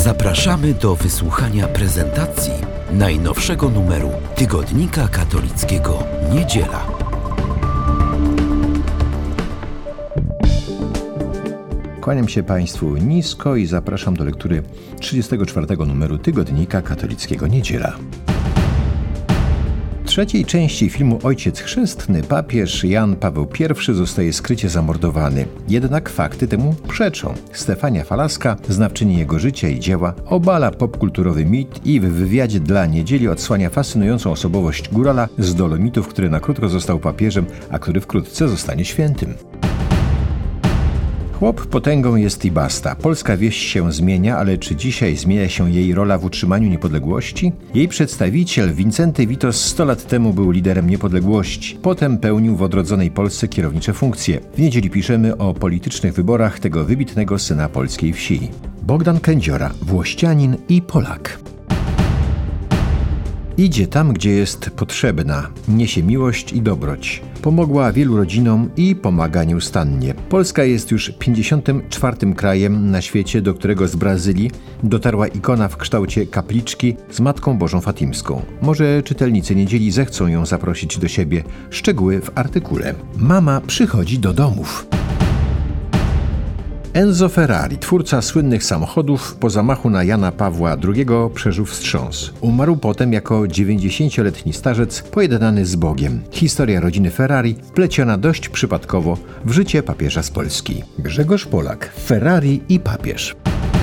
Zapraszamy do wysłuchania prezentacji najnowszego numeru Tygodnika Katolickiego Niedziela. Kłaniam się Państwu nisko i zapraszam do lektury 34 numeru Tygodnika Katolickiego Niedziela. W trzeciej części filmu Ojciec Chrzestny papież Jan Paweł I zostaje skrycie zamordowany. Jednak fakty temu przeczą. Stefania Falaska, znawczyni jego życia i dzieła, obala popkulturowy mit i w wywiadzie dla Niedzieli odsłania fascynującą osobowość górala z Dolomitów, który na krótko został papieżem, a który wkrótce zostanie świętym. Chłop potęgą jest i basta. Polska wieś się zmienia, ale czy dzisiaj zmienia się jej rola w utrzymaniu niepodległości? Jej przedstawiciel Wincenty Witos 100 lat temu był liderem niepodległości. Potem pełnił w odrodzonej Polsce kierownicze funkcje. W Niedzieli piszemy o politycznych wyborach tego wybitnego syna polskiej wsi. Bogdan Kędziora, włościanin i Polak. Idzie tam, gdzie jest potrzebna, niesie miłość i dobroć. Pomogła wielu rodzinom i pomaga nieustannie. Polska jest już 54. krajem na świecie, do którego z Brazylii dotarła ikona w kształcie kapliczki z Matką Bożą Fatimską. Może czytelnicy Niedzieli zechcą ją zaprosić do siebie. Szczegóły w artykule. Mama przychodzi do domów. Enzo Ferrari, twórca słynnych samochodów, po zamachu na Jana Pawła II przeżył wstrząs. Umarł potem jako 90-letni starzec pojednany z Bogiem. Historia rodziny Ferrari wpleciona dość przypadkowo w życie papieża z Polski. Grzegorz Polak, Ferrari i papież.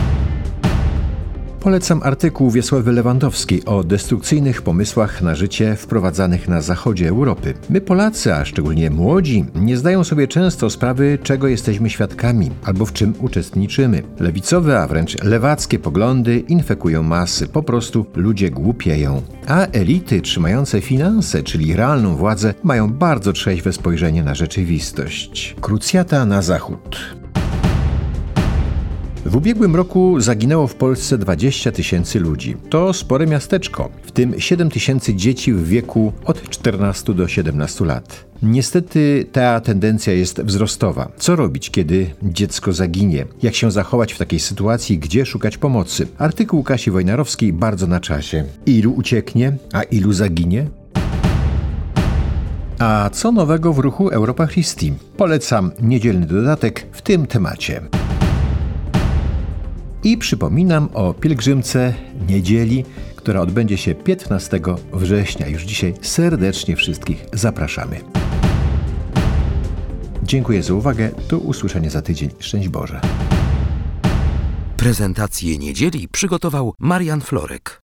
Polecam artykuł Wiesławy Lewandowskiej o destrukcyjnych pomysłach na życie wprowadzanych na zachodzie Europy. My Polacy, a szczególnie młodzi, nie zdają sobie często sprawy, czego jesteśmy świadkami albo w czym uczestniczymy. Lewicowe, a wręcz lewackie poglądy infekują masy. Po prostu ludzie głupieją. A elity trzymające finanse, czyli realną władzę, mają bardzo trzeźwe spojrzenie na rzeczywistość. Krucjata na zachód. W ubiegłym roku zaginęło w Polsce 20 000 ludzi. To spore miasteczko, w tym 7 000 dzieci w wieku od 14 do 17 lat. Niestety ta tendencja jest wzrostowa. Co robić, kiedy dziecko zaginie? Jak się zachować w takiej sytuacji? Gdzie szukać pomocy? Artykuł Kasi Wojnarowskiej bardzo na czasie. Ilu ucieknie, a ilu zaginie? A co nowego w ruchu Europa Christi? Polecam niedzielny dodatek w tym temacie. I przypominam o pielgrzymce Niedzieli, która odbędzie się 15 września. Już dzisiaj serdecznie wszystkich zapraszamy. Dziękuję za uwagę. Do usłyszenia za tydzień. Szczęść Boże. Prezentację Niedzieli przygotował Marian Florek.